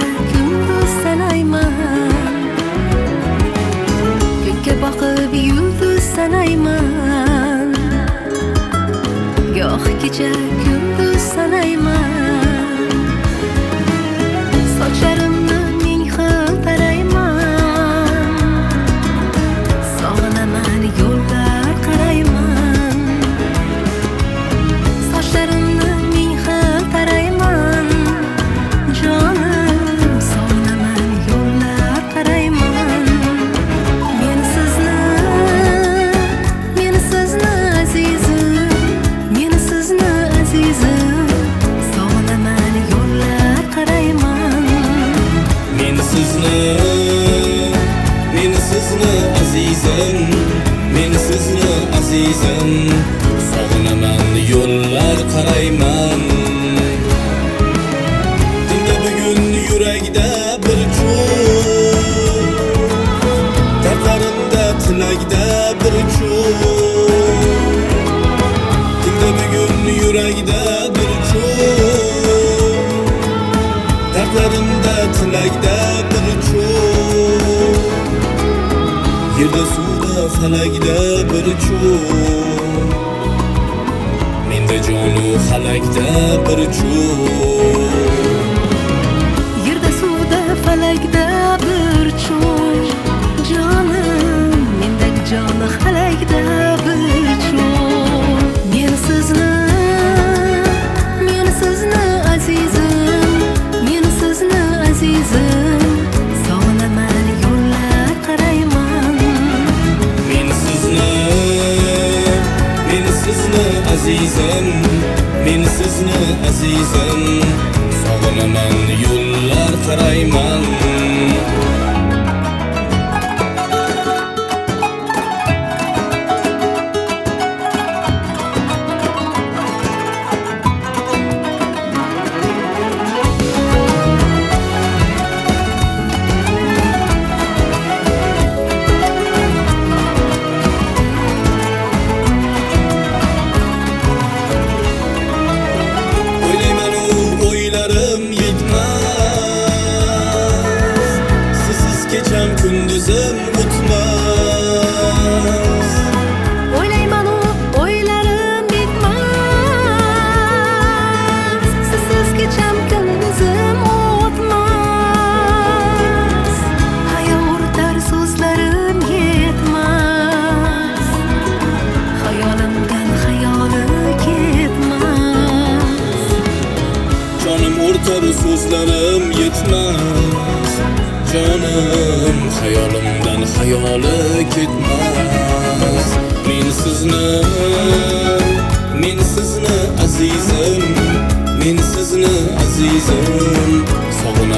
kunduz sanayman, ko'kka boqib yulduz sanayman, goh kecha kunduz sanayman, sochlarimni ming xil tarayman, sog'inaman yo'llar qarayman, sochlarimni ming xil tarayman, jonim sog'inaman yo'llar qarayman. Men sizni azizim, men sizni azizim, sog'inaman yo'llar qarayman. Men sizni azizim, men sizni azizim, sog'inaman yo'llar qarayman. Dinga bugun yurakda bir cho'g', dardlarimda tilakda bir cho'g'. Dinga bugun yurakda bir cho'g', dardlarimda tilakda bir cho'g'. Yerda suvda falakda bir cho'g', menda jonu halakda bir cho'g'. Yerda suvda falakda bir cho'g', jonim mendagi joni halakda bir cho'g'. Men sizni azizim, men sizni azizim, sog'inaman yo'llar qarayman. Men sizni azizim, men sizni azizim, sog'inaman yo'llar qarayman. Kunduzim o'tmas, O'ylayman o'ylarim bitmas, sizsiz kecham kunduzim o'tmas. Hayo'rtar so'zlarim yetmas, xayolimdan xayoli ketmas. jonim o'rtar so'zlarim yetmas, jonim xayolimdan xayoli ketmas. Men sizni azizim, men sizni azizim, sog'inaman